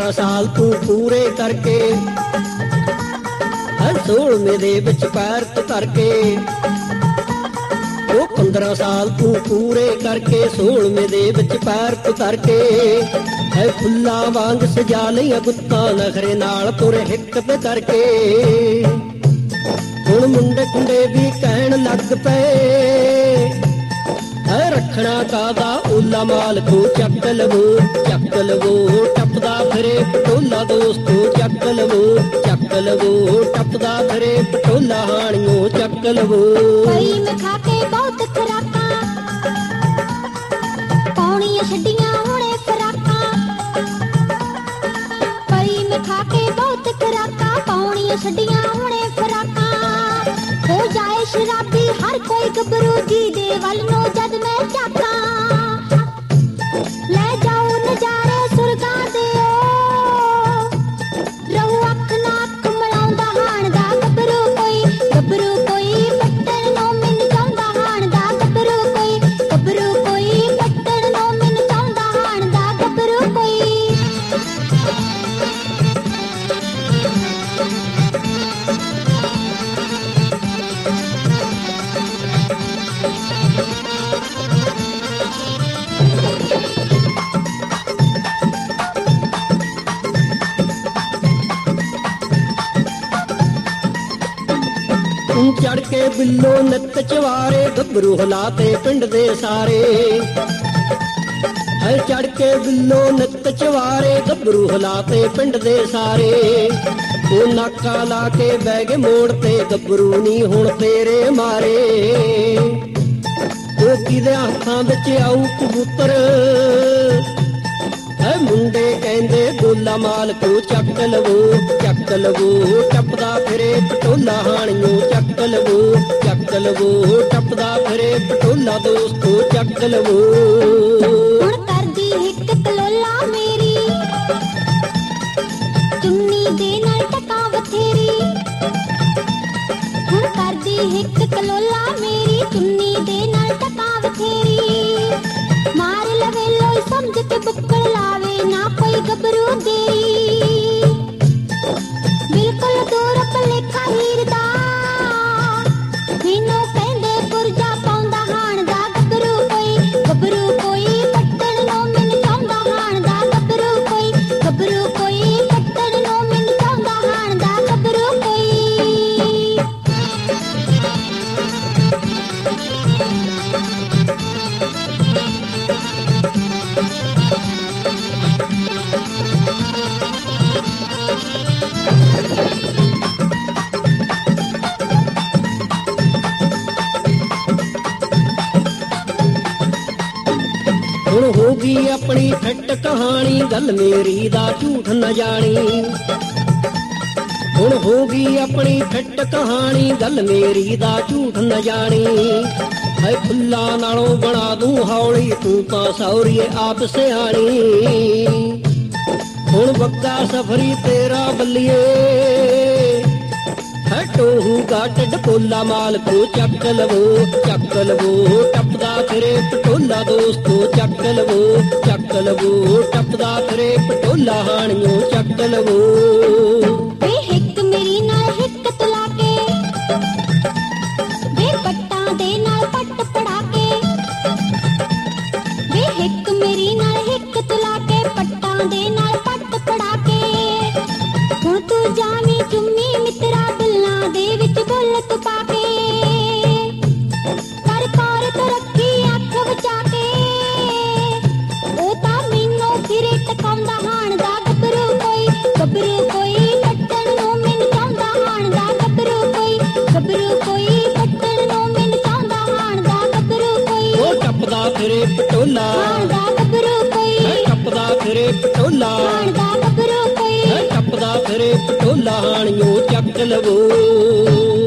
15 ਸਾਲ ਤੂੰ ਪੂਰੇ ਕਰਕੇ 16ਵੇਂ ਦੇ ਵਿੱਚ ਪੈਰ ਧਰਕੇ। ਉਹ 15 ਸਾਲ ਤੂੰ ਪੂਰੇ ਕਰਕੇ 16ਵੇਂ ਦੇ ਵਿੱਚ ਪੈਰ ਧਰਕੇ। ਹੈ ਫੁੱਲਾਂ ਵਾਂਗ ਸਜਾ ਲਈਆਂ ਗੁੱਤਾਂ ਨਖਰੇ ਨਾਲ ਤੁਰ ਹਿੱਕ ਤੇ ਕਰਕੇ। ਹੁਣ ਮੁੰਡੇ ਕੁੰਡੇ ਵੀ ਕਹਿਣ ਲੱਗ ਪਏ ਹੈ ਰੱਖਣਾ ਕਾਦਾ ਓਲਾ ਮਾਲ ਕੋ ਚੱਕ ਲਵੋ ਚੱਕ ਲਵੋ। ਟੱਪਦਾ ਫਿਰੇ ਪਟੋਲਾ ਦੋਸਤੋ ਚੱਕ ਲਵੋ ਚੱਕ ਲਵੋ। ਟੱਪਦਾ ਫਿਰੇ ਪਟੋਲਾ ਹਾਣੀਓ ਚੱਕ ਲਵੋ। ਪਈ ਮੈਂ ਖਾ ਕੇ ਬਹੁਤ ਖੁਰਾਕਾਂ ਪਾਉਣੀਆਂ ਛੱਡੀਆਂ ਹੁਣੇ ਫਰਾਕਾਂ। ਪਈ ਮੈਂ ਖਾ ਕੇ ਬਹੁਤ ਖੁਰਾਕਾਂ ਪਾਉਣੀਆਂ ਛੱਡੀਆਂ ਹੁਣੇ ਫਰਾਕਾਂ। ਹੋ ਜਾਏ ਸ਼ਰਾਬੀ ਹਰ ਕੋਈ ਗੱਭਰੂ ਜੀ ਦੇ ਵੱਲ ਨੂੰ ਜਦ ਮੈਂ ਝਾਕਾਂ। ਲੈ ਜਾਓ ਨਜ਼ਾਰੇ ਸੁਰਗਾਂ ਦੇ ਰਹੂ ਅੱਖ ਨਾ ਅੱਖ ਮਿਲਾਉਂਦਾ ਹਾਣ ਦਾ ਗੱਭਰੂ ਕੋਈ। ਗੱਭਰੂ ਕੋਈ ਪੱਟਣ ਨੂੰ ਮੈਨੂੰ ਚਾਹੁੰਦਾ ਹਾਣ ਦਾ ਗੱਭਰੂ ਕੋਈ। ਗੱਭਰੂ ਕੋਈ ਪੱਟਣ ਨੂੰ ਮੈਨੂੰ ਚਾਹੁੰਦਾ ਹਾਣ ਦਾ ਗੱਭਰੂ ਕੋਈ। ਚੜ ਕੇ ਬਿੱਲੋ ਨਿੱਤ ਚਵਾਰੇ ਗੱਭਰੂ ਹਲਾਤੇ ਪਿੰਡ ਦੇ ਸਾਰੇ। ਹੈ ਚੜ ਕੇ ਬਿੱਲੋ ਨਿੱਤ ਚਵਾਰੇ ਗੱਭਰੂ ਹਲਾਤੇ ਪਿੰਡ ਦੇ ਸਾਰੇ। ਉਹ ਨਾਕਾ ਲਾ ਕੇ ਬਹਿ ਗਏ ਮੋੜ ਤੇ ਗੱਭਰੂ ਨੀ ਹੁਣ ਤੇਰੇ ਮਾਰੇ। ਉਹ ਕਿਹਦੇ ਹੱਥਾਂ ਵਿੱਚ ਆਊ ਕਬੂਤਰ ਹੈ ਮੁੰਡੇ ਕਹਿੰਦੇ ਗੋਲਾ ਮਾਲ ਕੋ ਚੱਕ ਲਵੋ ਚੱਕ ਲਵੋ। ਟੱਪਦਾ ਫਿਰੇ ਪਟੋਲਾ ਹਾਣੀਓ ਚੱਕ ਲਵੋ ਚੱਕ ਲਵੋ। ਟੱਪਦਾ ਫਿਰੇ ਪਟੋਲਾ ਦੋਸਤੋ ਚੱਕ ਲਵੋ। ਹੁਣ ਕਰਦੀ ਹਿੱਕ ਕਲੋਲਾ ਮੇਰੀ ਚੁੰਨੀ ਦੇ ਨਾਲ ਟਕਾ ਬਥੇਰੀ। ਹੁਣ ਕਰਦੀ ਹਿੱਕ ਕਲੋਲਾ ਮੇਰੀ ਚੁੰਨੀ ਦੇ ਨਾਲ ਟਕਾ ਬਥੇਰੀ। ਮਾਰ ਲਵੇ ਲੋਈ ਸਮਝ ਕੇ ਬੁੱਕਲ ਲਾਵੇ ਨਾ ਕੋਈ ਗੱਭਰੂ ਦੇਰੀ। ਬਿਲਕੁਲ ਦੂਰ ਭਲੇਖਾ ਹੀਰ ਦਾ ਮੈਨੂੰ ਕਹਿੰਦੇ ਪੁਰਜਾ ਪਾਉਂਦਾ ਹਾਣ ਦਾ ਗੱਭਰੂ ਕੋਈ। ਗੱਭਰੂ ਕੋਈ ਪੱਟਣ ਨੂੰ ਮੈਨੂੰ ਚਾਹੁੰਦਾ ਹਾਣ ਦਾ ਗੱਭਰੂ ਕੋਈ। ਗੱਭਰੂ ਕੋਈ ਪੱਟਣ ਨੂੰ ਮੈਨੂੰ ਚਾਹੁੰਦਾ ਹਾਣ ਦਾ ਗੱਭਰੂ ਕੋਈ। ਹੁਣ ਹੋ ਗਈ ਆਪਣੀ ਫਿੱਟ ਕਹਾਣੀ ਗੱਲ ਮੇਰੀ ਦਾ ਝੂਠ ਨਾ ਜਾਣੀ। ਹੁਣ ਹੋ ਗਈ ਆਪਣੀ ਫਿੱਟ ਕਹਾਣੀ ਗੱਲ ਮੇਰੀ ਦਾ ਝੂਠ ਨਾ ਜਾਣੀ। ਹੈ ਫੁੱਲਾਂ ਨਾਲੋਂ ਬਣਾ ਦੂੰ ਹੌਲੀ ਤੂੰ ਤਾਂ ਸੌਰੀਏ ਆਪ ਸਿਆਣੀ। ਹੁਣ ਬੱਗਾ ਸਫਰੀ ਤੇਰਾ ਬੱਲੀਏ ਹੈ ਟੋਹੂ ਗਾਟ ਡਪੋਲਾ ਮਾਲ ਕੋ ਚੱਕ ਲਵੋ ਚੱਕ ਲਵੋ। ਟੱਪਦਾ ਫਿਰੇ ਪਟੋਲਾ ਦੋਸਤੋ ਚੱਕ ਲਵੋ ਚੱਕ ਲਵੋ। ਟੱਪਦਾ ਫਿਰੇ ਪਟੋਲਾ ਹਾਣੀਓ ਚੱਕ ਲਵੋ। ਵੇ ਹਿੱਕ ਮੇਰੀ ਨਾਲ ਹਿੱਕ ਤੁਲਾ ਕੇ ਵੇ ਪੱਟਾਂ ਦੇ ਨਾਲ ਪੱਟ ਪੜਾ ਕੇ। ਵੇ ਹਿੱਕ ਮੇਰੀ ਨਾਲ ਹਿੱਕ ਤੁਲਾ ਕੇ ਪੱਟਾਂ ਦੇ ਨਾਲ ਪੱਟ ਪੜਾ ਕੇ। ਹੁਣ ਤੂੰ ਜਾਵੀਂ ਚੁੰਮੀ ਮਿੱਤਰਾ ਬੁੱਲਾਂ ਦੇ ਵਿੱਚ ਬੁੱਲ ਤੂੰ ਪਾ ਕੇ। ਕਰ ਕਾਰ ਤੋਂ ਰੱਖੀ ਅੱਖ ਬਚਾ ਕੇ ਉਹ ਤਾਂ ਮੈਨੂੰ ਫਿਰੇ ਟਕਾਉਂਦਾ ਹਾਣ ਦਾ ਗੱਭਰੂ ਕੋਈ। ਗੱਭਰੂ ਕੋਈ ਪੱਟਣ ਨੂੰ ਮੈਨੂੰ ਚਾਹੁੰਦਾ ਹਾਣ ਦਾ ਗੱਭਰੂ ਕੋਈ। ਗੱਭਰੂ ਕੋਈ ਪੱਟਣ ਨੂੰ ਮੈਨੂੰ ਚਾਹੁੰਦਾ ਹਾਣ ਦਾ ਗੱਭਰੂ ਕੋਈ। ਉਹ ਟੱਪਦਾ ਫਿਰੇ ਪਟੋਲਾ ਹਾਣ ਦਾ ਗੱਭਰੂ ਕੋਈ। ਟੱਪਦਾ ਫਿਰੇ ਪਟੋਲਾ ਹਾਣ ਦਾ ਗੱਭਰੂ ਕੋਈ। ਟੱਪਦਾ ਫਿਰੇ ਪਟੋਲਾ ਹਾਣੀਓ ਚੱਕ ਲਵੋ।